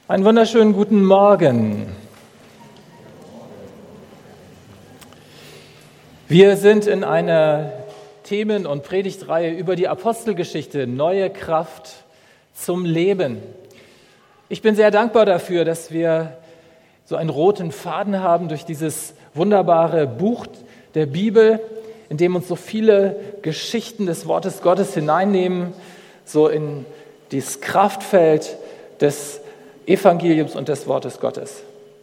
Einen wunderschönen guten Morgen. Wir sind in einer Themen- und Predigtreihe über die Apostelgeschichte, neue Kraft zum Leben. Ich bin sehr dankbar dafür, dass wir so einen roten Faden haben durch dieses wunderbare Buch der Bibel, in dem uns so viele Geschichten des Wortes Gottes hineinnehmen, so in das Kraftfeld des Evangeliums und des Wortes Gottes.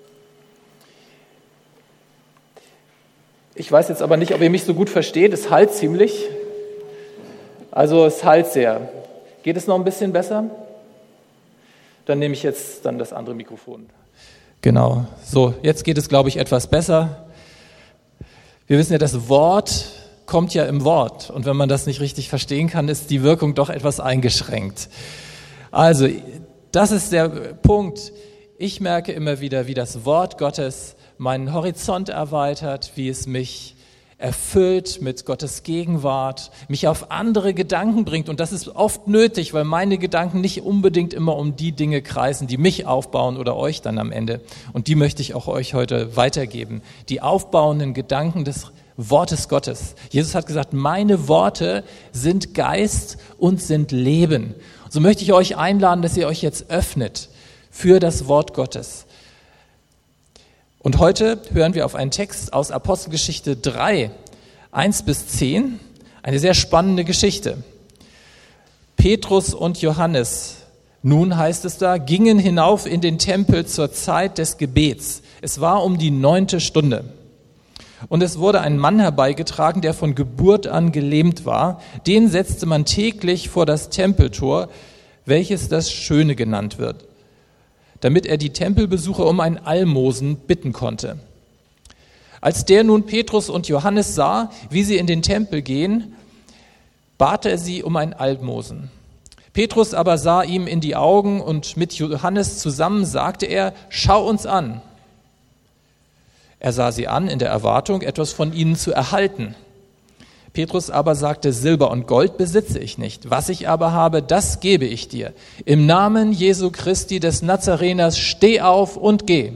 Ich weiß jetzt aber nicht, ob ihr mich so gut versteht. Es hallt ziemlich. Also es hallt sehr. Geht es noch ein bisschen besser? Dann nehme ich jetzt das andere Mikrofon. Genau, so, jetzt geht es, glaube ich, etwas besser. Wir wissen ja, das Wort kommt ja im Wort. Und wenn man das nicht richtig verstehen kann, ist die Wirkung doch etwas eingeschränkt. Also, das ist der Punkt. Ich merke immer wieder, wie das Wort Gottes meinen Horizont erweitert, wie es mich erfüllt mit Gottes Gegenwart, mich auf andere Gedanken bringt. Und das ist oft nötig, weil meine Gedanken nicht unbedingt immer um die Dinge kreisen, die mich aufbauen oder euch dann am Ende. Und die möchte ich auch euch heute weitergeben. Die aufbauenden Gedanken des Wortes Gottes. Jesus hat gesagt, meine Worte sind Geist und sind Leben. So möchte ich euch einladen, dass ihr euch jetzt öffnet für das Wort Gottes. Und heute hören wir auf einen Text aus Apostelgeschichte 3, 1-10, eine sehr spannende Geschichte. Petrus und Johannes, nun heißt es da, gingen hinauf in den Tempel zur Zeit des Gebets. Es war um die 9. Stunde. Und es wurde ein Mann herbeigetragen, der von Geburt an gelähmt war. Den setzte man täglich vor das Tempeltor, welches das Schöne genannt wird, damit er die Tempelbesucher um ein Almosen bitten konnte. Als der nun Petrus und Johannes sah, wie sie in den Tempel gehen, bat er sie um ein Almosen. Petrus aber sah ihm in die Augen und mit Johannes zusammen sagte er, schau uns an. Er sah sie an in der Erwartung, etwas von ihnen zu erhalten. Petrus aber sagte, Silber und Gold besitze ich nicht. Was ich aber habe, das gebe ich dir. Im Namen Jesu Christi des Nazareners, steh auf und geh.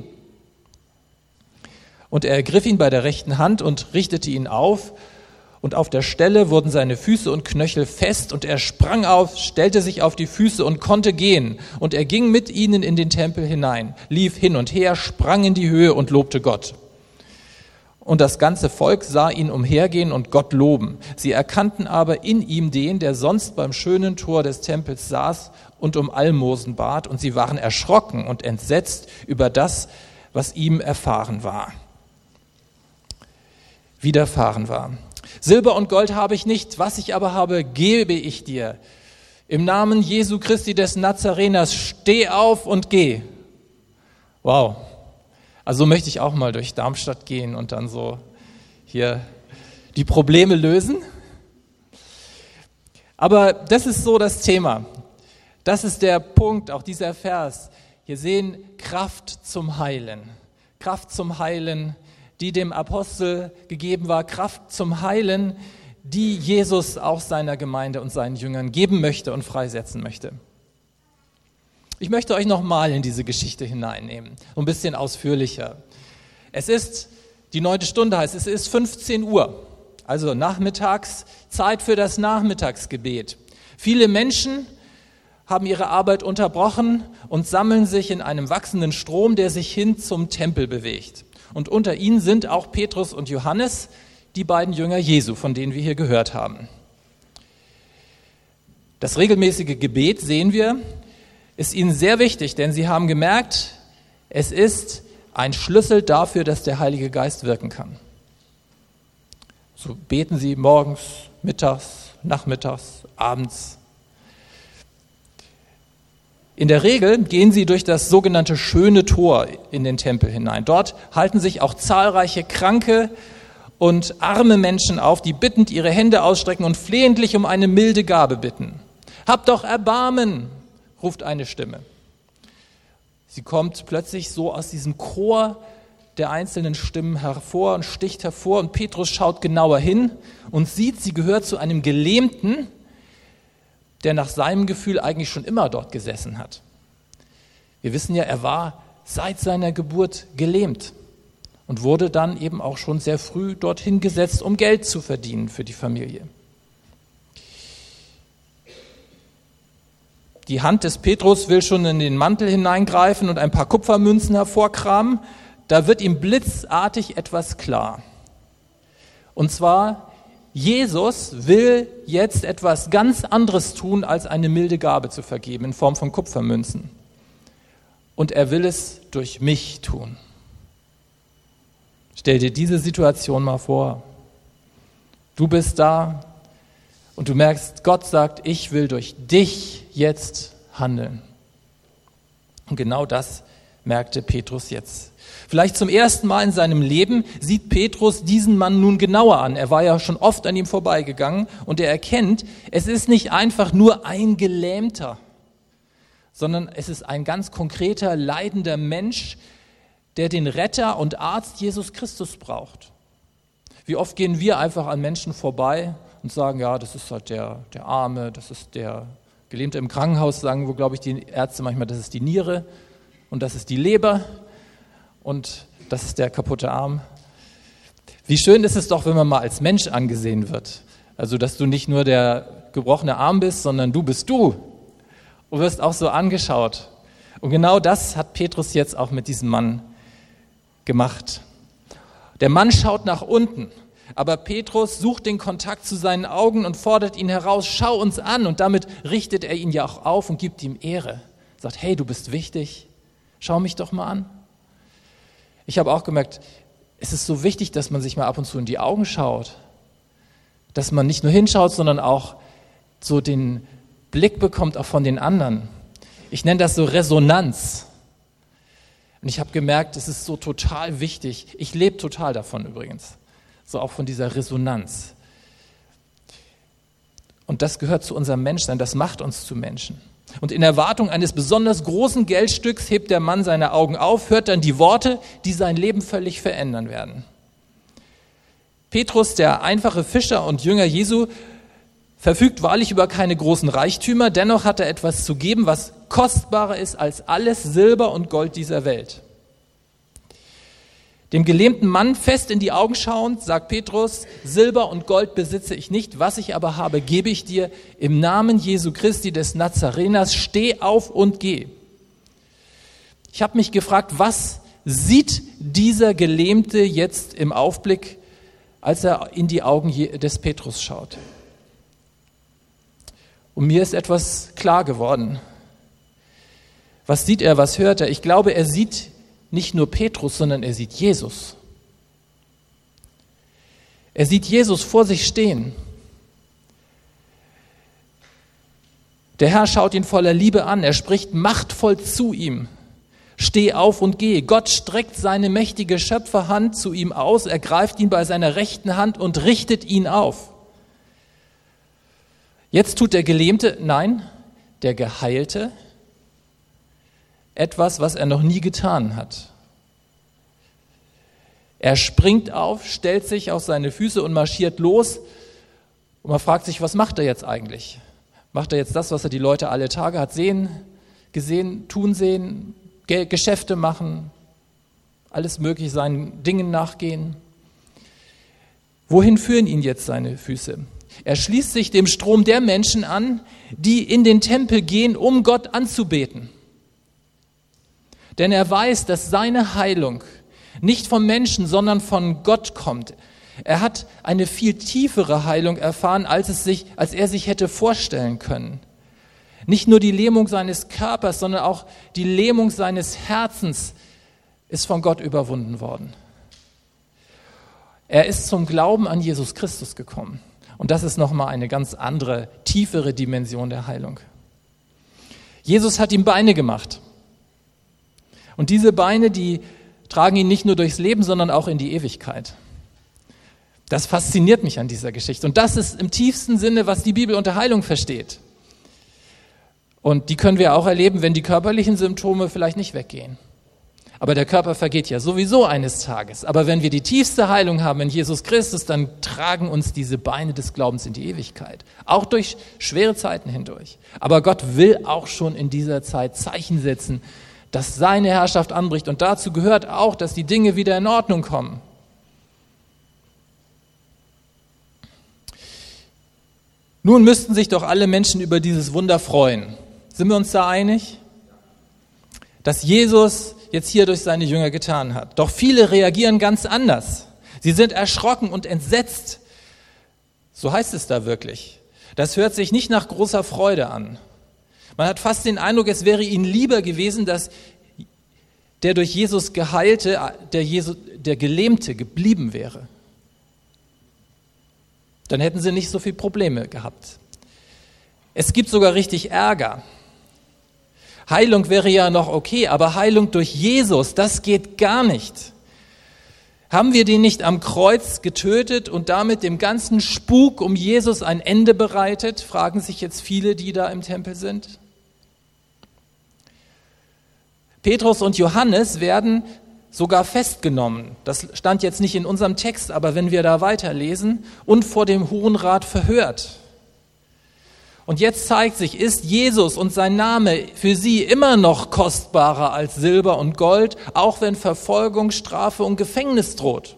Und er ergriff ihn bei der rechten Hand und richtete ihn auf. Und auf der Stelle wurden seine Füße und Knöchel fest. Und er sprang auf, stellte sich auf die Füße und konnte gehen. Und er ging mit ihnen in den Tempel hinein, lief hin und her, sprang in die Höhe und lobte Gott. Und das ganze Volk sah ihn umhergehen und Gott loben. Sie erkannten aber in ihm den, der sonst beim schönen Tor des Tempels saß und um Almosen bat. Und sie waren erschrocken und entsetzt über das, was ihm widerfahren war. Silber und Gold habe ich nicht, was ich aber habe, gebe ich dir. Im Namen Jesu Christi des Nazareners, steh auf und geh. Wow. Also so möchte ich auch mal durch Darmstadt gehen und dann so hier die Probleme lösen. Aber das ist so das Thema. Das ist der Punkt, auch dieser Vers. Wir sehen Kraft zum Heilen. Kraft zum Heilen, die dem Apostel gegeben war. Kraft zum Heilen, die Jesus auch seiner Gemeinde und seinen Jüngern geben möchte und freisetzen möchte. Ich möchte euch nochmal in diese Geschichte hineinnehmen, ein bisschen ausführlicher. Es ist die 9. Stunde, heißt es ist 15 Uhr, also nachmittags, Zeit für das Nachmittagsgebet. Viele Menschen haben ihre Arbeit unterbrochen und sammeln sich in einem wachsenden Strom, der sich hin zum Tempel bewegt. Und unter ihnen sind auch Petrus und Johannes, die beiden Jünger Jesu, von denen wir hier gehört haben. Das regelmäßige Gebet, sehen wir, ist ihnen sehr wichtig, denn sie haben gemerkt, es ist ein Schlüssel dafür, dass der Heilige Geist wirken kann. So beten sie morgens, mittags, nachmittags, abends. In der Regel gehen sie durch das sogenannte schöne Tor in den Tempel hinein. Dort halten sich auch zahlreiche kranke und arme Menschen auf, die bittend ihre Hände ausstrecken und flehentlich um eine milde Gabe bitten. Habt doch Erbarmen, ruft eine Stimme. Sie kommt plötzlich so aus diesem Chor der einzelnen Stimmen hervor und sticht hervor und Petrus schaut genauer hin und sieht, sie gehört zu einem Gelähmten, der nach seinem Gefühl eigentlich schon immer dort gesessen hat. Wir wissen ja, er war seit seiner Geburt gelähmt und wurde dann eben auch schon sehr früh dorthin gesetzt, um Geld zu verdienen für die Familie. Die Hand des Petrus will schon in den Mantel hineingreifen und ein paar Kupfermünzen hervorkramen. Da wird ihm blitzartig etwas klar. Und zwar, Jesus will jetzt etwas ganz anderes tun, als eine milde Gabe zu vergeben in Form von Kupfermünzen. Und er will es durch mich tun. Stell dir diese Situation mal vor. Du bist da und du merkst, Gott sagt, ich will durch dich jetzt handeln. Und genau das merkte Petrus jetzt. Vielleicht zum ersten Mal in seinem Leben sieht Petrus diesen Mann nun genauer an. Er war ja schon oft an ihm vorbeigegangen und er erkennt, es ist nicht einfach nur ein Gelähmter, sondern es ist ein ganz konkreter, leidender Mensch, der den Retter und Arzt Jesus Christus braucht. Wie oft gehen wir einfach an Menschen vorbei und sagen, ja, das ist halt der Arme, das ist der Gelähmte im Krankenhaus, sagen, wo, glaube ich, die Ärzte manchmal, das ist die Niere und das ist die Leber und das ist der kaputte Arm. Wie schön ist es doch, wenn man mal als Mensch angesehen wird. Also, dass du nicht nur der gebrochene Arm bist, sondern du bist du und wirst auch so angeschaut. Und genau das hat Petrus jetzt auch mit diesem Mann gemacht. Der Mann schaut nach unten, aber Petrus sucht den Kontakt zu seinen Augen und fordert ihn heraus, schau uns an. Und damit richtet er ihn ja auch auf und gibt ihm Ehre. Sagt, hey, du bist wichtig, schau mich doch mal an. Ich habe auch gemerkt, es ist so wichtig, dass man sich mal ab und zu in die Augen schaut. Dass man nicht nur hinschaut, sondern auch so den Blick bekommt auch von den anderen. Ich nenne das so Resonanz. Und ich habe gemerkt, es ist so total wichtig. Ich lebe total davon übrigens. So auch von dieser Resonanz. Und das gehört zu unserem Menschsein, das macht uns zu Menschen. Und in Erwartung eines besonders großen Geldstücks hebt der Mann seine Augen auf, hört dann die Worte, die sein Leben völlig verändern werden. Petrus, der einfache Fischer und Jünger Jesu, verfügt wahrlich über keine großen Reichtümer, dennoch hat er etwas zu geben, was kostbarer ist als alles Silber und Gold dieser Welt. Dem gelähmten Mann fest in die Augen schauend, sagt Petrus, Silber und Gold besitze ich nicht, was ich aber habe, gebe ich dir. Im Namen Jesu Christi des Nazareners, steh auf und geh. Ich habe mich gefragt, was sieht dieser Gelähmte jetzt im Aufblick, als er in die Augen des Petrus schaut? Und mir ist etwas klar geworden. Was sieht er, was hört er? Ich glaube, er sieht nicht nur Petrus, sondern er sieht Jesus. Er sieht Jesus vor sich stehen. Der Herr schaut ihn voller Liebe an. Er spricht machtvoll zu ihm. Steh auf und geh. Gott streckt seine mächtige Schöpferhand zu ihm aus. Er greift ihn bei seiner rechten Hand und richtet ihn auf. Jetzt tut der Gelähmte, nein, der Geheilte, etwas, was er noch nie getan hat. Er springt auf, stellt sich auf seine Füße und marschiert los. Und man fragt sich, was macht er jetzt eigentlich? Macht er jetzt das, was er die Leute alle Tage hat gesehen, tun sehen, Geschäfte machen, alles mögliche, seinen Dingen nachgehen? Wohin führen ihn jetzt seine Füße? Er schließt sich dem Strom der Menschen an, die in den Tempel gehen, um Gott anzubeten. Denn er weiß, dass seine Heilung nicht vom Menschen, sondern von Gott kommt. Er hat eine viel tiefere Heilung erfahren, als er sich hätte vorstellen können. Nicht nur die Lähmung seines Körpers, sondern auch die Lähmung seines Herzens ist von Gott überwunden worden. Er ist zum Glauben an Jesus Christus gekommen. Und das ist nochmal eine ganz andere, tiefere Dimension der Heilung. Jesus hat ihm Beine gemacht. Und diese Beine, die tragen ihn nicht nur durchs Leben, sondern auch in die Ewigkeit. Das fasziniert mich an dieser Geschichte. Und das ist im tiefsten Sinne, was die Bibel unter Heilung versteht. Und die können wir auch erleben, wenn die körperlichen Symptome vielleicht nicht weggehen. Aber der Körper vergeht ja sowieso eines Tages. Aber wenn wir die tiefste Heilung haben in Jesus Christus, dann tragen uns diese Beine des Glaubens in die Ewigkeit. Auch durch schwere Zeiten hindurch. Aber Gott will auch schon in dieser Zeit Zeichen setzen, dass seine Herrschaft anbricht. Und dazu gehört auch, dass die Dinge wieder in Ordnung kommen. Nun müssten sich doch alle Menschen über dieses Wunder freuen. Sind wir uns da einig? Dass Jesus jetzt hier durch seine Jünger getan hat. Doch viele reagieren ganz anders. Sie sind erschrocken und entsetzt. So heißt es da wirklich. Das hört sich nicht nach großer Freude an. Man hat fast den Eindruck, es wäre ihnen lieber gewesen, dass der durch Jesus Geheilte, der Gelähmte geblieben wäre. Dann hätten sie nicht so viele Probleme gehabt. Es gibt sogar richtig Ärger. Heilung wäre ja noch okay, aber Heilung durch Jesus, das geht gar nicht. Haben wir den nicht am Kreuz getötet und damit dem ganzen Spuk um Jesus ein Ende bereitet? Fragen sich jetzt viele, die da im Tempel sind. Petrus und Johannes werden sogar festgenommen. Das stand jetzt nicht in unserem Text, aber wenn wir da weiterlesen, und vor dem Hohen Rat verhört. Und jetzt zeigt sich, ist Jesus und sein Name für sie immer noch kostbarer als Silber und Gold, auch wenn Verfolgung, Strafe und Gefängnis droht.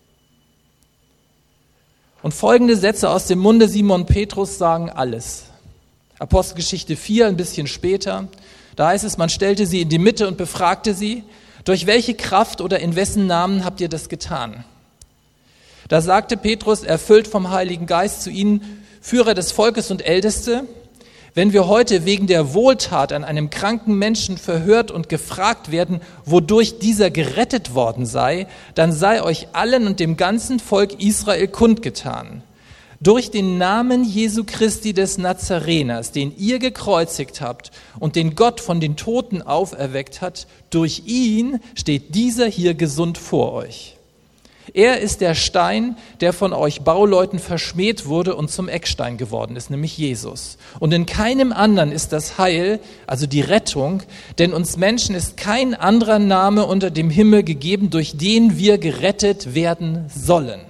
Und folgende Sätze aus dem Munde Simon Petrus sagen alles. Apostelgeschichte 4, ein bisschen später, da heißt es, man stellte sie in die Mitte und befragte sie, durch welche Kraft oder in wessen Namen habt ihr das getan? Da sagte Petrus, erfüllt vom Heiligen Geist, zu ihnen, Führer des Volkes und Älteste, wenn wir heute wegen der Wohltat an einem kranken Menschen verhört und gefragt werden, wodurch dieser gerettet worden sei, dann sei euch allen und dem ganzen Volk Israel kundgetan. Durch den Namen Jesu Christi des Nazareners, den ihr gekreuzigt habt und den Gott von den Toten auferweckt hat, durch ihn steht dieser hier gesund vor euch. Er ist der Stein, der von euch Bauleuten verschmäht wurde und zum Eckstein geworden ist, nämlich Jesus. Und in keinem anderen ist das Heil, also die Rettung, denn uns Menschen ist kein anderer Name unter dem Himmel gegeben, durch den wir gerettet werden sollen.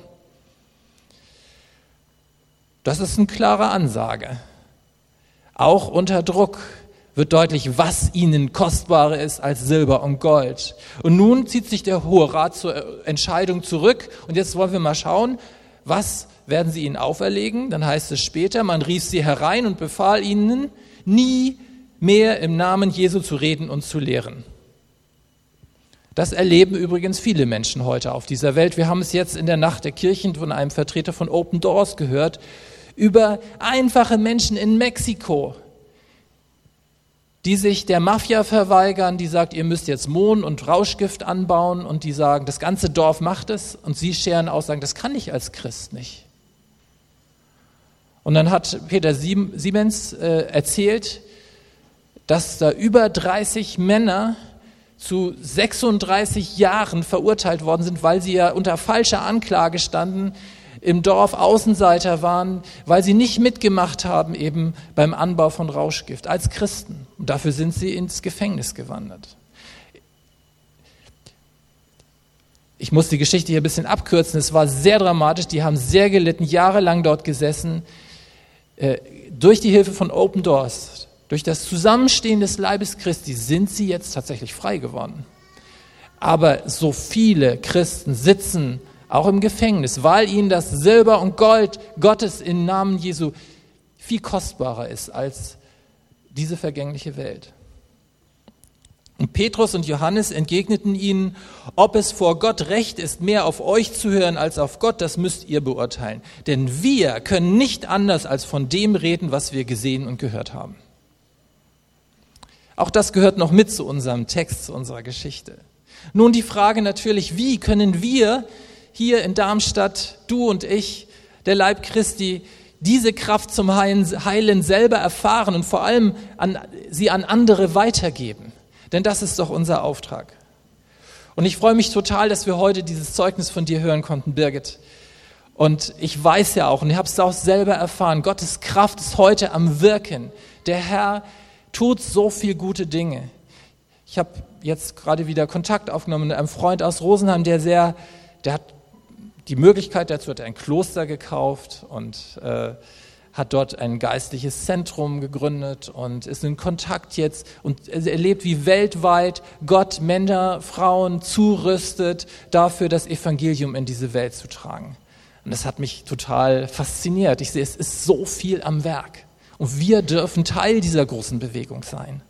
Das ist eine klare Ansage. Auch unter Druck wird deutlich, was ihnen kostbarer ist als Silber und Gold. Und nun zieht sich der Hohe Rat zur Entscheidung zurück. Und jetzt wollen wir mal schauen, was werden sie ihnen auferlegen? Dann heißt es später, man rief sie herein und befahl ihnen, nie mehr im Namen Jesu zu reden und zu lehren. Das erleben übrigens viele Menschen heute auf dieser Welt. Wir haben es jetzt in der Nacht der Kirchen von einem Vertreter von Open Doors gehört, über einfache Menschen in Mexiko, die sich der Mafia verweigern, die sagt, ihr müsst jetzt Mohn und Rauschgift anbauen, und die sagen, das ganze Dorf macht es, und sie scheren aus, sagen, das kann ich als Christ nicht. Und dann hat Peter Siemens erzählt, dass da über 30 Männer zu 36 Jahren verurteilt worden sind, weil sie ja unter falscher Anklage standen, im Dorf Außenseiter waren, weil sie nicht mitgemacht haben eben beim Anbau von Rauschgift als Christen. Und dafür sind sie ins Gefängnis gewandert. Ich muss die Geschichte hier ein bisschen abkürzen. Es war sehr dramatisch. Die haben sehr gelitten, jahrelang dort gesessen. Durch die Hilfe von Open Doors, durch das Zusammenstehen des Leibes Christi sind sie jetzt tatsächlich frei geworden. Aber so viele Christen sitzen auch im Gefängnis, weil ihnen das Silber und Gold Gottes im Namen Jesu viel kostbarer ist als diese vergängliche Welt. Und Petrus und Johannes entgegneten ihnen, ob es vor Gott recht ist, mehr auf euch zu hören als auf Gott, das müsst ihr beurteilen. Denn wir können nicht anders als von dem reden, was wir gesehen und gehört haben. Auch das gehört noch mit zu unserem Text, zu unserer Geschichte. Nun die Frage natürlich, wie können wir hier in Darmstadt, du und ich, der Leib Christi, diese Kraft zum Heilen selber erfahren und vor allem sie an andere weitergeben. Denn das ist doch unser Auftrag. Und ich freue mich total, dass wir heute dieses Zeugnis von dir hören konnten, Birgit. Und ich weiß ja auch, und ich habe es auch selber erfahren, Gottes Kraft ist heute am Wirken. Der Herr tut so viel gute Dinge. Ich habe jetzt gerade wieder Kontakt aufgenommen mit einem Freund aus Rosenheim, der hat die Möglichkeit dazu, hat ein Kloster gekauft und hat dort ein geistliches Zentrum gegründet und ist in Kontakt jetzt und erlebt, wie weltweit Gott Männer, Frauen zurüstet, dafür das Evangelium in diese Welt zu tragen. Und das hat mich total fasziniert. Ich sehe, es ist so viel am Werk. Und wir dürfen Teil dieser großen Bewegung sein.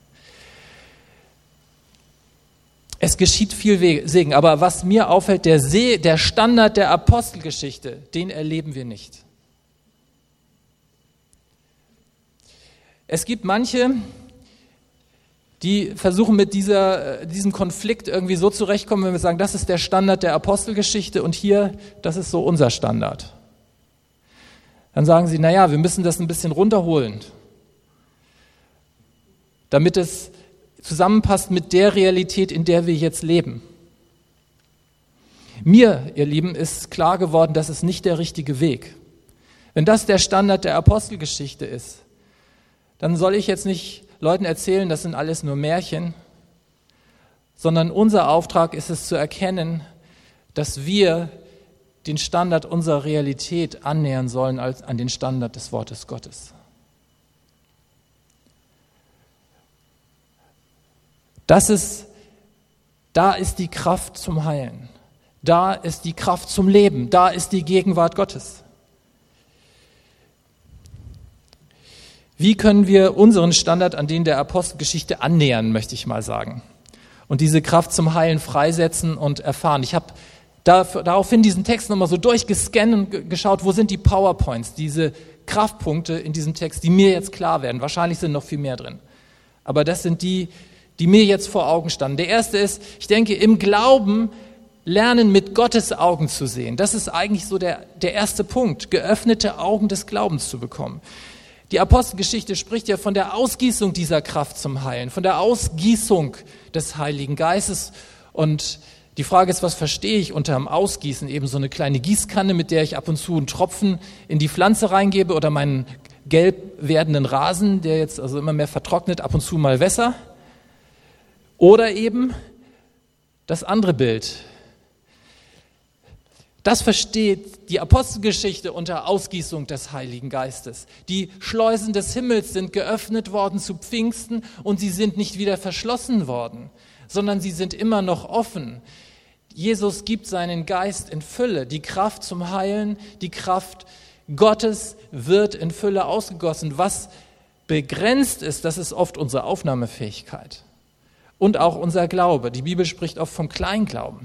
Es geschieht viel Segen, aber was mir auffällt, der Standard der Apostelgeschichte, den erleben wir nicht. Es gibt manche, die versuchen mit diesem Konflikt irgendwie so zurechtkommen, wenn wir sagen, das ist der Standard der Apostelgeschichte und hier, das ist so unser Standard. Dann sagen sie, naja, wir müssen das ein bisschen runterholen, damit es zusammenpasst mit der Realität, in der wir jetzt leben. Mir, ihr Lieben, ist klar geworden, das ist nicht der richtige Weg. Wenn das der Standard der Apostelgeschichte ist, dann soll ich jetzt nicht Leuten erzählen, das sind alles nur Märchen, sondern unser Auftrag ist es zu erkennen, dass wir den Standard unserer Realität annähern sollen als an den Standard des Wortes Gottes. Da ist die Kraft zum Heilen, da ist die Kraft zum Leben, da ist die Gegenwart Gottes. Wie können wir unseren Standard an den der Apostelgeschichte annähern, möchte ich mal sagen, und diese Kraft zum Heilen freisetzen und erfahren? Ich habe daraufhin diesen Text nochmal so durchgescannt und geschaut, wo sind die PowerPoints, diese Kraftpunkte in diesem Text, die mir jetzt klar werden. Wahrscheinlich sind noch viel mehr drin. Aber das sind die mir jetzt vor Augen standen. Der erste ist, ich denke, im Glauben lernen, mit Gottes Augen zu sehen. Das ist eigentlich so der erste Punkt, geöffnete Augen des Glaubens zu bekommen. Die Apostelgeschichte spricht ja von der Ausgießung dieser Kraft zum Heilen, von der Ausgießung des Heiligen Geistes. Und die Frage ist, was verstehe ich unter dem Ausgießen? Eben so eine kleine Gießkanne, mit der ich ab und zu einen Tropfen in die Pflanze reingebe oder meinen gelb werdenden Rasen, der jetzt also immer mehr vertrocknet, ab und zu mal Wässer. Oder eben das andere Bild. Das versteht die Apostelgeschichte unter Ausgießung des Heiligen Geistes. Die Schleusen des Himmels sind geöffnet worden zu Pfingsten und sie sind nicht wieder verschlossen worden, sondern sie sind immer noch offen. Jesus gibt seinen Geist in Fülle, die Kraft zum Heilen, die Kraft Gottes wird in Fülle ausgegossen. Was begrenzt ist, das ist oft unsere Aufnahmefähigkeit und auch unser Glaube. Die Bibel spricht oft vom Kleinglauben.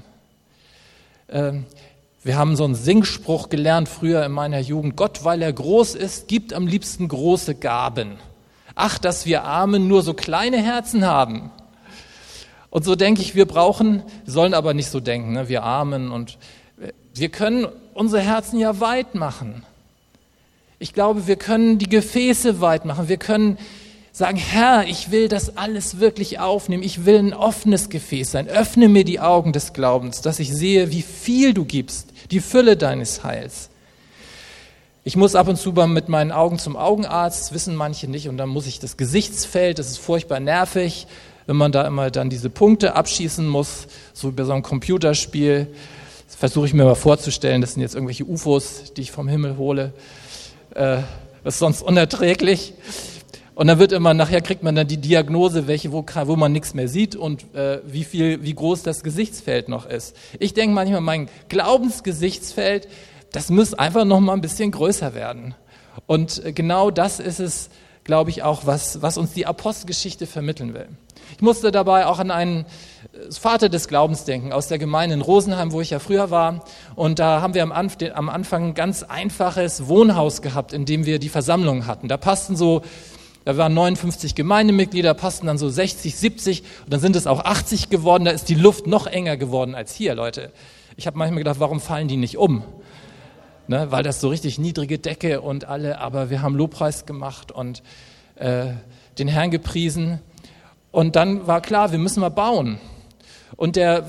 Wir haben so einen Singspruch gelernt früher in meiner Jugend. Gott, weil er groß ist, gibt am liebsten große Gaben. Ach, dass wir Armen nur so kleine Herzen haben. Und so denke ich, wir sollen aber nicht so denken, ne? Wir Armen. Und wir können unsere Herzen ja weit machen. Ich glaube, wir können die Gefäße weit machen. Wir können sagen, Herr, ich will das alles wirklich aufnehmen. Ich will ein offenes Gefäß sein. Öffne mir die Augen des Glaubens, dass ich sehe, wie viel du gibst, die Fülle deines Heils. Ich muss ab und zu mit meinen Augen zum Augenarzt, das wissen manche nicht, und dann muss ich das Gesichtsfeld, das ist furchtbar nervig, wenn man da immer dann diese Punkte abschießen muss, so wie bei so einem Computerspiel. Das versuche ich mir mal vorzustellen, das sind jetzt irgendwelche UFOs, die ich vom Himmel hole. Das ist sonst unerträglich. Und dann nachher kriegt man dann die Diagnose, wo man nichts mehr sieht und wie groß das Gesichtsfeld noch ist. Ich denke manchmal, mein Glaubensgesichtsfeld, das muss einfach noch mal ein bisschen größer werden. Und genau das ist es, glaube ich, auch, was uns die Apostelgeschichte vermitteln will. Ich musste dabei auch an einen Vater des Glaubens denken, aus der Gemeinde in Rosenheim, wo ich ja früher war. Und da haben wir am Anfang ein ganz einfaches Wohnhaus gehabt, in dem wir die Versammlung hatten. Da waren 59 Gemeindemitglieder, passten dann so 60, 70 und dann sind es auch 80 geworden. Da ist die Luft noch enger geworden als hier, Leute. Ich habe manchmal gedacht, warum fallen die nicht um? Ne, weil das so richtig niedrige Decke und aber wir haben Lobpreis gemacht und den Herrn gepriesen. Und dann war klar, wir müssen mal bauen. Und der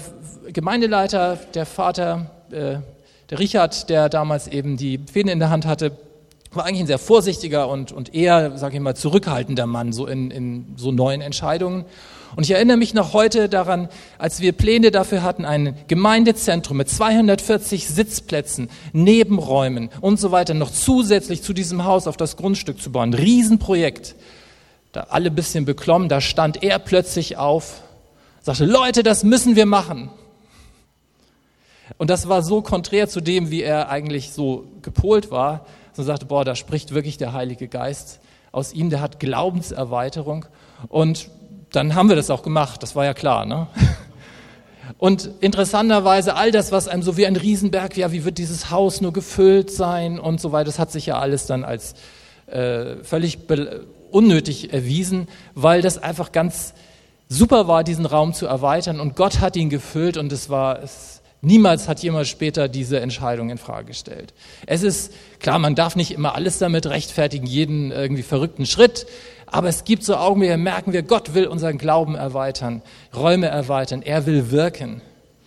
Gemeindeleiter, der Vater, der Richard, der damals eben die Fäden in der Hand hatte, war eigentlich ein sehr vorsichtiger und eher, sage ich mal, zurückhaltender Mann so in so neuen Entscheidungen. Und ich erinnere mich noch heute daran, als wir Pläne dafür hatten, ein Gemeindezentrum mit 240 Sitzplätzen, Nebenräumen und so weiter noch zusätzlich zu diesem Haus auf das Grundstück zu bauen. Ein Riesenprojekt. Da alle ein bisschen beklommen, da stand er plötzlich auf, sagte, Leute, das müssen wir machen. Und das war so konträr zu dem, wie er eigentlich so gepolt war. So sagte, boah, da spricht wirklich der Heilige Geist aus ihm, der hat Glaubenserweiterung. Und dann haben wir das auch gemacht, das war ja klar, ne? Und interessanterweise all das, was einem so wie ein Riesenberg, ja, wie wird dieses Haus nur gefüllt sein und so weiter, das hat sich ja alles dann als völlig unnötig erwiesen, weil das einfach ganz super war, diesen Raum zu erweitern und Gott hat ihn gefüllt und niemals hat jemand später diese Entscheidung in Frage gestellt. Es ist klar, man darf nicht immer alles damit rechtfertigen, jeden irgendwie verrückten Schritt, aber es gibt so Augenblicke, merken wir, Gott will unseren Glauben erweitern, Räume erweitern, er will wirken.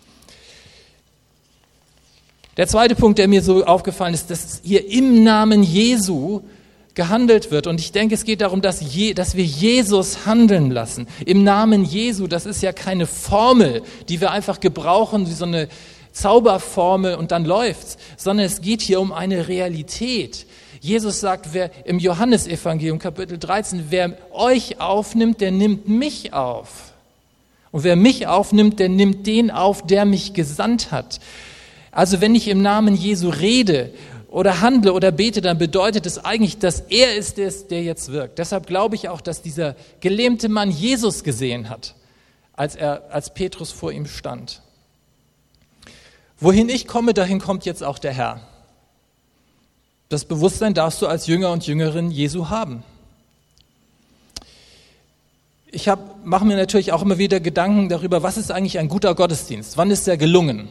Der zweite Punkt, der mir so aufgefallen ist, dass hier im Namen Jesu gehandelt wird. Und ich denke, es geht darum, dass wir Jesus handeln lassen. Im Namen Jesu, das ist ja keine Formel, die wir einfach gebrauchen, wie so eine Zauberformel und dann läuft's, sondern es geht hier um eine Realität. Jesus sagt, wer im Johannesevangelium Kapitel 13, wer euch aufnimmt, der nimmt mich auf. Und wer mich aufnimmt, der nimmt den auf, der mich gesandt hat. Also wenn ich im Namen Jesu rede oder handle oder bete, dann bedeutet es eigentlich, dass er ist es, der jetzt wirkt. Deshalb glaube ich auch, dass dieser gelähmte Mann Jesus gesehen hat, als Petrus vor ihm stand. Wohin ich komme, dahin kommt jetzt auch der Herr. Das Bewusstsein darfst du als Jünger und Jüngerin Jesu haben. Ich mache mir natürlich auch immer wieder Gedanken darüber, was ist eigentlich ein guter Gottesdienst? Wann ist er gelungen?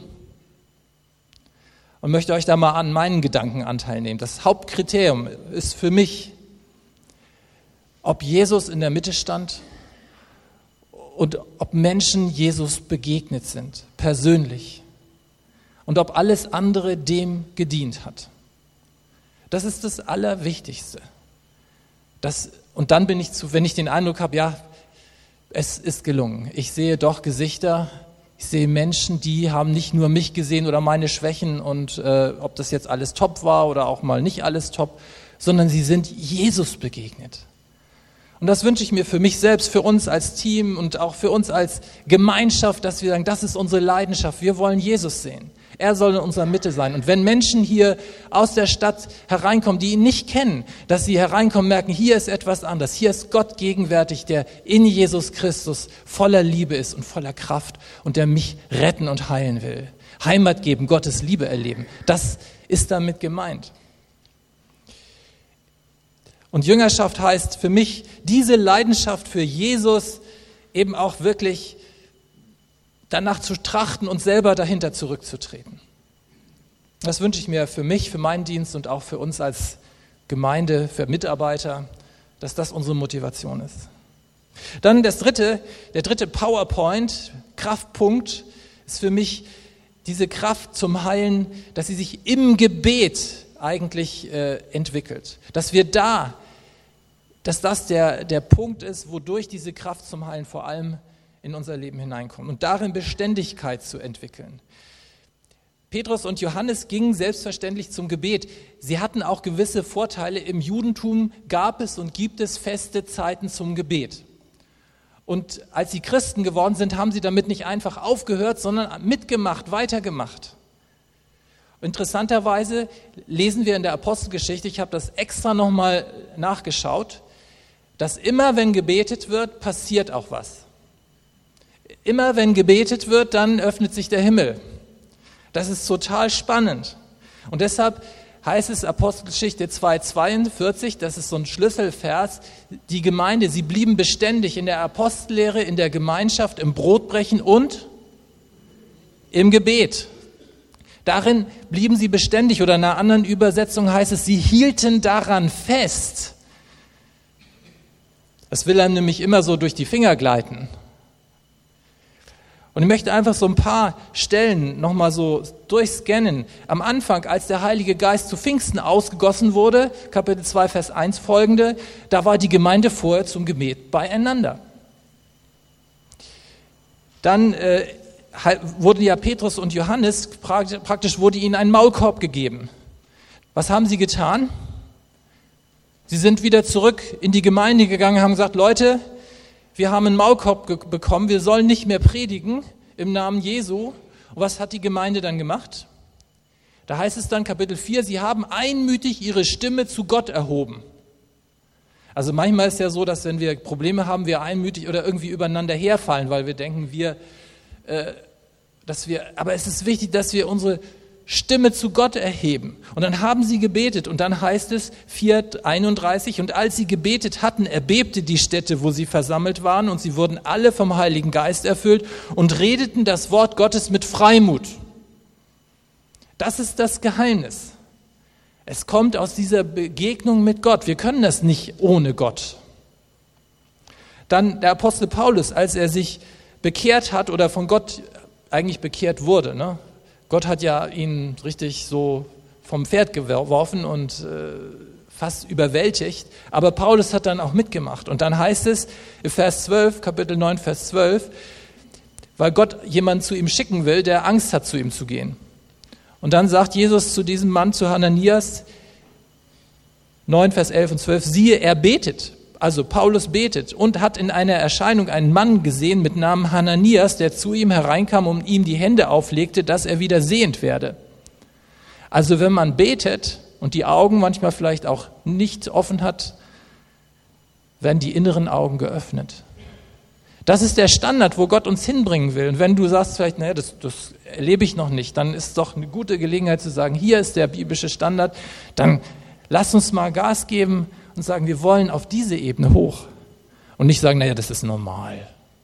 Und möchte euch da mal an meinen Gedanken Anteil nehmen. Das Hauptkriterium ist für mich, ob Jesus in der Mitte stand und ob Menschen Jesus begegnet sind, persönlich. Und ob alles andere dem gedient hat. Das ist das Allerwichtigste. Und dann bin ich wenn ich den Eindruck habe, ja, es ist gelungen. Ich sehe doch Gesichter, ich sehe Menschen, die haben nicht nur mich gesehen oder meine Schwächen und ob das jetzt alles top war oder auch mal nicht alles top, sondern sie sind Jesus begegnet. Und das wünsche ich mir für mich selbst, für uns als Team und auch für uns als Gemeinschaft, dass wir sagen, das ist unsere Leidenschaft, wir wollen Jesus sehen. Er soll in unserer Mitte sein. Und wenn Menschen hier aus der Stadt hereinkommen, die ihn nicht kennen, dass sie hereinkommen, merken, hier ist etwas anderes. Hier ist Gott gegenwärtig, der in Jesus Christus voller Liebe ist und voller Kraft und der mich retten und heilen will. Heimat geben, Gottes Liebe erleben. Das ist damit gemeint. Und Jüngerschaft heißt für mich, diese Leidenschaft für Jesus eben auch wirklich danach zu trachten und selber dahinter zurückzutreten. Das wünsche ich mir für mich, für meinen Dienst und auch für uns als Gemeinde, für Mitarbeiter, dass das unsere Motivation ist. Dann der dritte PowerPoint, Kraftpunkt, ist für mich diese Kraft zum Heilen, dass sie sich im Gebet eigentlich entwickelt. Dass das der Punkt ist, wodurch diese Kraft zum Heilen vor allem in unser Leben hineinkommt und darin Beständigkeit zu entwickeln. Petrus und Johannes gingen selbstverständlich zum Gebet. Sie hatten auch gewisse Vorteile. Im Judentum gab es und gibt es feste Zeiten zum Gebet. Und als sie Christen geworden sind, haben sie damit nicht einfach aufgehört, sondern mitgemacht, weitergemacht. Interessanterweise lesen wir in der Apostelgeschichte, ich habe das extra nochmal nachgeschaut, dass immer wenn gebetet wird, passiert auch was. Immer wenn gebetet wird, dann öffnet sich der Himmel. Das ist total spannend. Und deshalb heißt es Apostelgeschichte 2,42, das ist so ein Schlüsselvers, die Gemeinde, sie blieben beständig in der Apostellehre, in der Gemeinschaft, im Brotbrechen und im Gebet. Darin blieben sie beständig, oder in einer anderen Übersetzung heißt es, sie hielten daran fest. Das will einem nämlich immer so durch die Finger gleiten. Und ich möchte einfach so ein paar Stellen nochmal so durchscannen. Am Anfang, als der Heilige Geist zu Pfingsten ausgegossen wurde, Kapitel 2, Vers 1 folgende, da war die Gemeinde vorher zum Gebet beieinander. Dann wurden ja Petrus und Johannes, praktisch wurde ihnen ein Maulkorb gegeben. Was haben sie getan? Sie sind wieder zurück in die Gemeinde gegangen, haben gesagt, Leute, wir haben einen Maulkorb bekommen, wir sollen nicht mehr predigen im Namen Jesu. Und was hat die Gemeinde dann gemacht? Da heißt es dann, Kapitel 4, sie haben einmütig ihre Stimme zu Gott erhoben. Also manchmal ist es ja so, dass wenn wir Probleme haben, wir einmütig oder irgendwie übereinander herfallen, weil wir denken, aber es ist wichtig, dass wir unsere Stimme zu Gott erheben. Und dann haben sie gebetet und dann heißt es 4,31, und als sie gebetet hatten, erbebte die Stätte, wo sie versammelt waren, und sie wurden alle vom Heiligen Geist erfüllt und redeten das Wort Gottes mit Freimut. Das ist das Geheimnis. Es kommt aus dieser Begegnung mit Gott. Wir können das nicht ohne Gott. Dann der Apostel Paulus, als er sich bekehrt hat oder von Gott eigentlich bekehrt wurde, ne? Gott hat ja ihn richtig so vom Pferd geworfen und fast überwältigt. Aber Paulus hat dann auch mitgemacht. Und dann heißt es, Vers 12, Kapitel 9, Vers 12, weil Gott jemanden zu ihm schicken will, der Angst hat, zu ihm zu gehen. Und dann sagt Jesus zu diesem Mann, zu Hananias, 9, Vers 11 und 12, siehe, er betet. Also Paulus betet und hat in einer Erscheinung einen Mann gesehen mit Namen Hananias, der zu ihm hereinkam und ihm die Hände auflegte, dass er wieder sehend werde. Also wenn man betet und die Augen manchmal vielleicht auch nicht offen hat, werden die inneren Augen geöffnet. Das ist der Standard, wo Gott uns hinbringen will. Und wenn du sagst vielleicht, naja, das erlebe ich noch nicht, dann ist es doch eine gute Gelegenheit zu sagen, hier ist der biblische Standard, dann lass uns mal Gas geben und sagen, wir wollen auf diese Ebene hoch. Und nicht sagen, naja, das ist normal.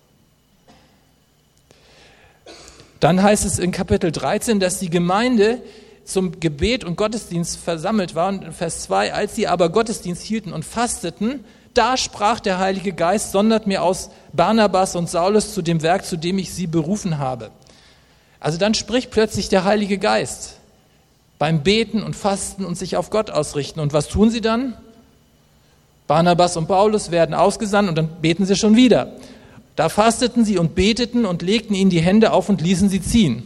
Dann heißt es in Kapitel 13, dass die Gemeinde zum Gebet und Gottesdienst versammelt war. Und in Vers 2, als sie aber Gottesdienst hielten und fasteten, da sprach der Heilige Geist, sondert mir aus Barnabas und Saulus zu dem Werk, zu dem ich sie berufen habe. Also dann spricht plötzlich der Heilige Geist beim Beten und Fasten und sich auf Gott ausrichten. Und was tun sie dann? Barnabas und Paulus werden ausgesandt und dann beten sie schon wieder. Da fasteten sie und beteten und legten ihnen die Hände auf und ließen sie ziehen.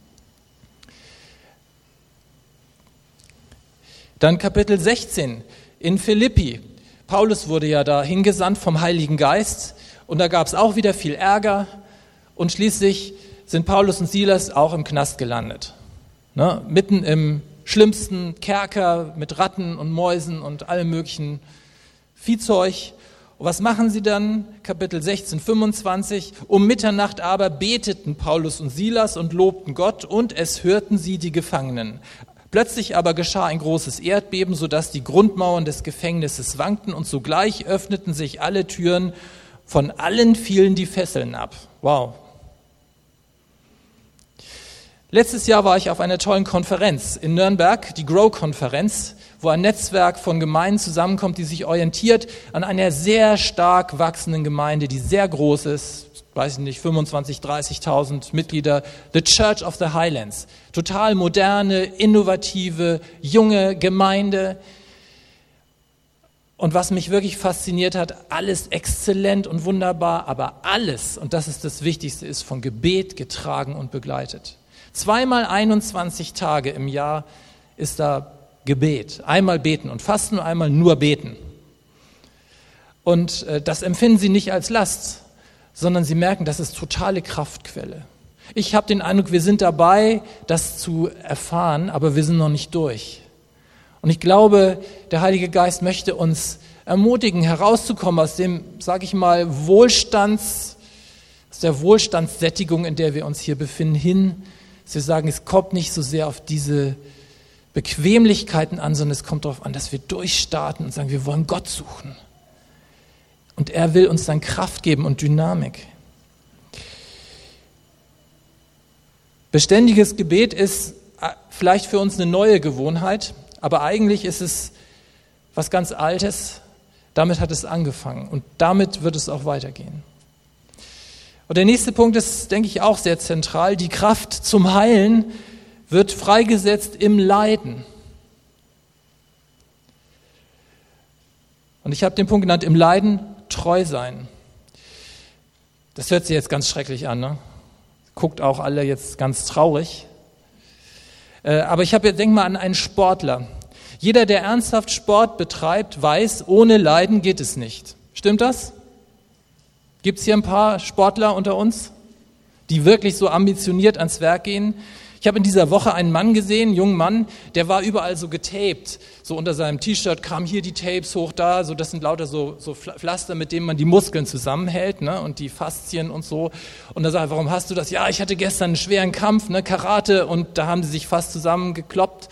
Dann Kapitel 16 in Philippi. Paulus wurde ja da hingesandt vom Heiligen Geist und da gab es auch wieder viel Ärger und schließlich sind Paulus und Silas auch im Knast gelandet. Ne? Mitten im schlimmsten Kerker mit Ratten und Mäusen und allem möglichen Viehzeug. Und was machen sie dann? Kapitel 16, 25. Um Mitternacht aber beteten Paulus und Silas und lobten Gott und es hörten sie die Gefangenen. Plötzlich aber geschah ein großes Erdbeben, sodass die Grundmauern des Gefängnisses wankten und sogleich öffneten sich alle Türen, von allen fielen die Fesseln ab. Wow. Letztes Jahr war ich auf einer tollen Konferenz in Nürnberg, die Grow-Konferenz, wo ein Netzwerk von Gemeinden zusammenkommt, die sich orientiert an einer sehr stark wachsenden Gemeinde, die sehr groß ist, weiß ich nicht, 25.000, 30.000 Mitglieder, The Church of the Highlands. Total moderne, innovative, junge Gemeinde. Und was mich wirklich fasziniert hat, alles exzellent und wunderbar, aber alles, und das ist das Wichtigste, ist von Gebet getragen und begleitet. 21 Tage im Jahr ist da Gebet. Einmal beten und fasten und einmal nur beten. Und das empfinden sie nicht als Last, sondern sie merken, das ist totale Kraftquelle. Ich habe den Eindruck, wir sind dabei, das zu erfahren, aber wir sind noch nicht durch. Und ich glaube, der Heilige Geist möchte uns ermutigen, herauszukommen aus dem, sage ich mal, aus der Wohlstandssättigung, in der wir uns hier befinden, hin, dass wir sagen, es kommt nicht so sehr auf diese Bequemlichkeiten an, sondern es kommt darauf an, dass wir durchstarten und sagen, wir wollen Gott suchen. Und er will uns dann Kraft geben und Dynamik. Beständiges Gebet ist vielleicht für uns eine neue Gewohnheit, aber eigentlich ist es was ganz Altes. Damit hat es angefangen und damit wird es auch weitergehen. Und der nächste Punkt ist, denke ich, auch sehr zentral. Die Kraft zum Heilen wird freigesetzt im Leiden. Und ich habe den Punkt genannt, im Leiden treu sein. Das hört sich jetzt ganz schrecklich an, ne? Guckt auch alle jetzt ganz traurig. Aber denk mal an einen Sportler. Jeder, der ernsthaft Sport betreibt, weiß, ohne Leiden geht es nicht. Stimmt das? Gibt es hier ein paar Sportler unter uns, die wirklich so ambitioniert ans Werk gehen? Ich habe in dieser Woche einen Mann gesehen, einen jungen Mann, der war überall so getaped. So unter seinem T-Shirt kamen hier die Tapes hoch, da, so das sind lauter so Pflaster, mit denen man die Muskeln zusammenhält, ne, und die Faszien und so. Und da sagt er, warum hast du das? Ja, ich hatte gestern einen schweren Kampf, ne, Karate, und da haben sie sich fast zusammengekloppt.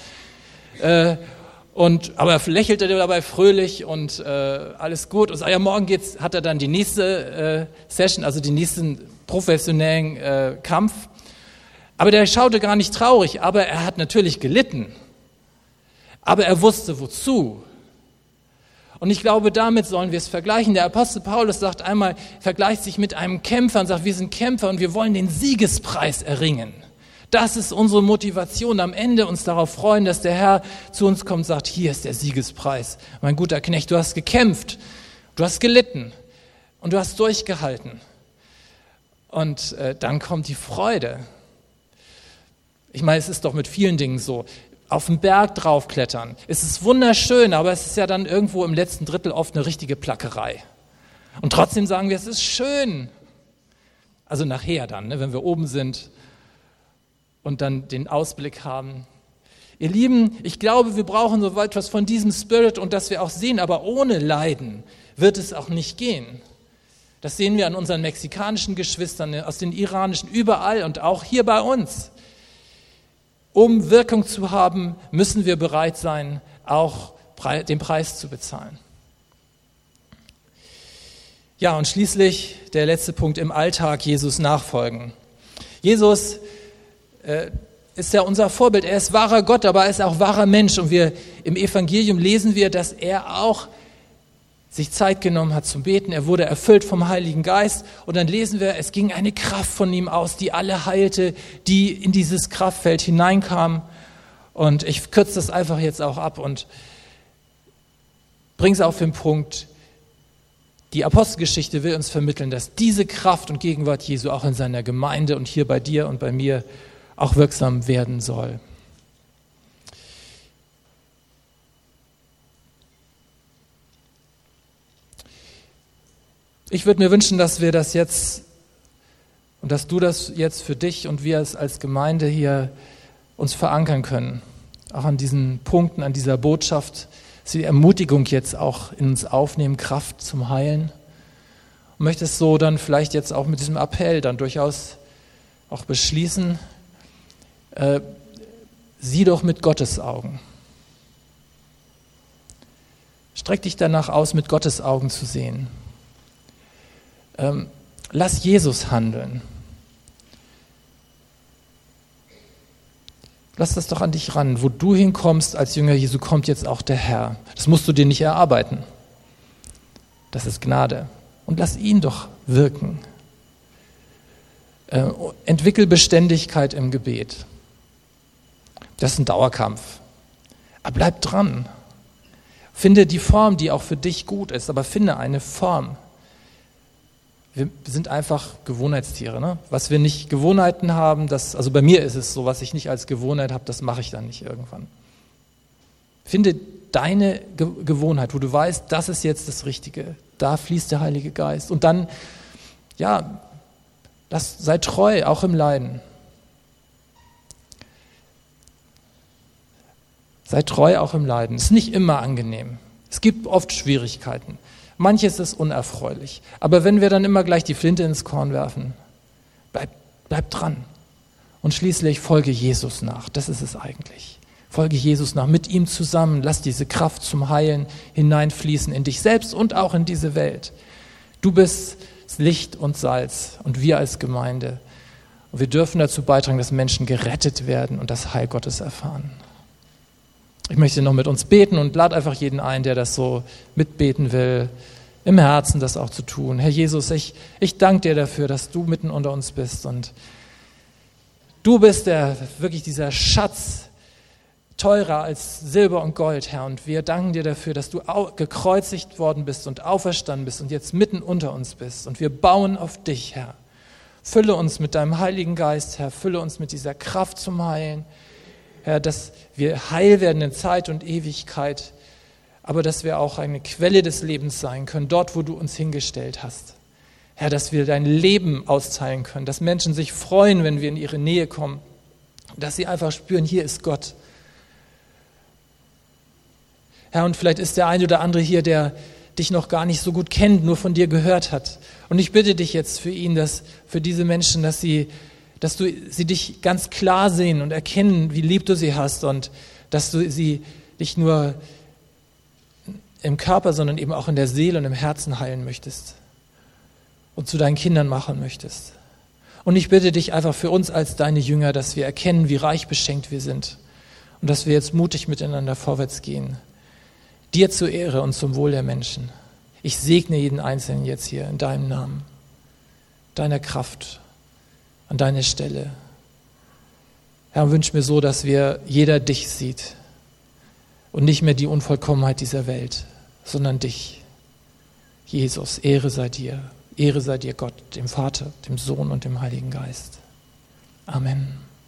Aber er lächelte dabei fröhlich und alles gut. Und sagt, ja, morgen hat er dann die nächste Session, also den nächsten professionellen Kampf. Aber der schaute gar nicht traurig, aber er hat natürlich gelitten. Aber er wusste, wozu. Und ich glaube, damit sollen wir es vergleichen. Der Apostel Paulus sagt einmal, vergleicht sich mit einem Kämpfer und sagt, wir sind Kämpfer und wir wollen den Siegespreis erringen. Das ist unsere Motivation, am Ende uns darauf freuen, dass der Herr zu uns kommt und sagt, hier ist der Siegespreis. Mein guter Knecht, du hast gekämpft, du hast gelitten und du hast durchgehalten. Und dann kommt die Freude. Ich meine, es ist doch mit vielen Dingen so. Auf den Berg draufklettern, es ist wunderschön, aber es ist ja dann irgendwo im letzten Drittel oft eine richtige Plackerei. Und trotzdem sagen wir, es ist schön. Also nachher dann, ne, wenn wir oben sind und dann den Ausblick haben. Ihr Lieben, ich glaube, wir brauchen so etwas von diesem Spirit und dass wir auch sehen, aber ohne Leiden wird es auch nicht gehen. Das sehen wir an unseren mexikanischen Geschwistern, aus den iranischen, überall und auch hier bei uns. Um Wirkung zu haben, müssen wir bereit sein, auch den Preis zu bezahlen. Ja, und schließlich der letzte Punkt, im Alltag Jesus nachfolgen. Jesus ist ja unser Vorbild. Er ist wahrer Gott, aber er ist auch wahrer Mensch. Und im Evangelium lesen wir, dass er auch sich Zeit genommen hat zum Beten. Er wurde erfüllt vom Heiligen Geist. Und dann lesen wir, es ging eine Kraft von ihm aus, die alle heilte, die in dieses Kraftfeld hineinkam. Und ich kürze das einfach jetzt auch ab und bringe es auf den Punkt. Die Apostelgeschichte will uns vermitteln, dass diese Kraft und Gegenwart Jesu auch in seiner Gemeinde und hier bei dir und bei mir auch wirksam werden soll. Ich würde mir wünschen, dass wir das jetzt und dass du das jetzt für dich und wir es als Gemeinde hier uns verankern können. Auch an diesen Punkten, an dieser Botschaft, dass wir die Ermutigung jetzt auch in uns aufnehmen, Kraft zum Heilen. Und möchte es so dann vielleicht jetzt auch mit diesem Appell dann durchaus auch beschließen, sieh doch mit Gottes Augen. Streck dich danach aus, mit Gottes Augen zu sehen. Lass Jesus handeln. Lass das doch an dich ran. Wo du hinkommst als Jünger Jesu, kommt jetzt auch der Herr. Das musst du dir nicht erarbeiten. Das ist Gnade. Und lass ihn doch wirken. Entwickel Beständigkeit im Gebet. Das ist ein Dauerkampf. Aber bleib dran. Finde die Form, die auch für dich gut ist, aber finde eine Form. Wir sind einfach Gewohnheitstiere. Ne? Was wir nicht Gewohnheiten haben, also bei mir ist es so, was ich nicht als Gewohnheit habe, das mache ich dann nicht irgendwann. Finde deine Gewohnheit, wo du weißt, das ist jetzt das Richtige. Da fließt der Heilige Geist. Und dann, ja, sei treu, auch im Leiden. Sei treu auch im Leiden. Es ist nicht immer angenehm. Es gibt oft Schwierigkeiten. Manches ist unerfreulich. Aber wenn wir dann immer gleich die Flinte ins Korn werfen, bleib dran. Und schließlich folge Jesus nach. Das ist es eigentlich. Folge Jesus nach, mit ihm zusammen. Lass diese Kraft zum Heilen hineinfließen in dich selbst und auch in diese Welt. Du bist Licht und Salz und wir als Gemeinde. Und wir dürfen dazu beitragen, dass Menschen gerettet werden und das Heil Gottes erfahren. Ich möchte noch mit uns beten und lade einfach jeden ein, der das so mitbeten will, im Herzen das auch zu tun. Herr Jesus, ich danke dir dafür, dass du mitten unter uns bist und du bist wirklich dieser Schatz, teurer als Silber und Gold, Herr. Und wir danken dir dafür, dass du gekreuzigt worden bist und auferstanden bist und jetzt mitten unter uns bist. Und wir bauen auf dich, Herr. Fülle uns mit deinem Heiligen Geist, Herr. Fülle uns mit dieser Kraft zum Heilen, Herr, dass wir heil werden in Zeit und Ewigkeit, aber dass wir auch eine Quelle des Lebens sein können, dort, wo du uns hingestellt hast. Herr, dass wir dein Leben austeilen können, dass Menschen sich freuen, wenn wir in ihre Nähe kommen, dass sie einfach spüren, hier ist Gott. Herr, und vielleicht ist der eine oder andere hier, der dich noch gar nicht so gut kennt, nur von dir gehört hat. Und ich bitte dich jetzt für ihn, für diese Menschen, dass sie dich ganz klar sehen und erkennen, wie lieb du sie hast und dass du sie nicht nur im Körper, sondern eben auch in der Seele und im Herzen heilen möchtest und zu deinen Kindern machen möchtest. Und ich bitte dich einfach für uns als deine Jünger, dass wir erkennen, wie reich beschenkt wir sind und dass wir jetzt mutig miteinander vorwärts gehen. Dir zur Ehre und zum Wohl der Menschen. Ich segne jeden Einzelnen jetzt hier in deinem Namen, deiner Kraft, an deiner Stelle. Herr, wünsche mir so, dass jeder dich sieht und nicht mehr die Unvollkommenheit dieser Welt, sondern dich. Jesus, Ehre sei dir Gott, dem Vater, dem Sohn und dem Heiligen Geist. Amen.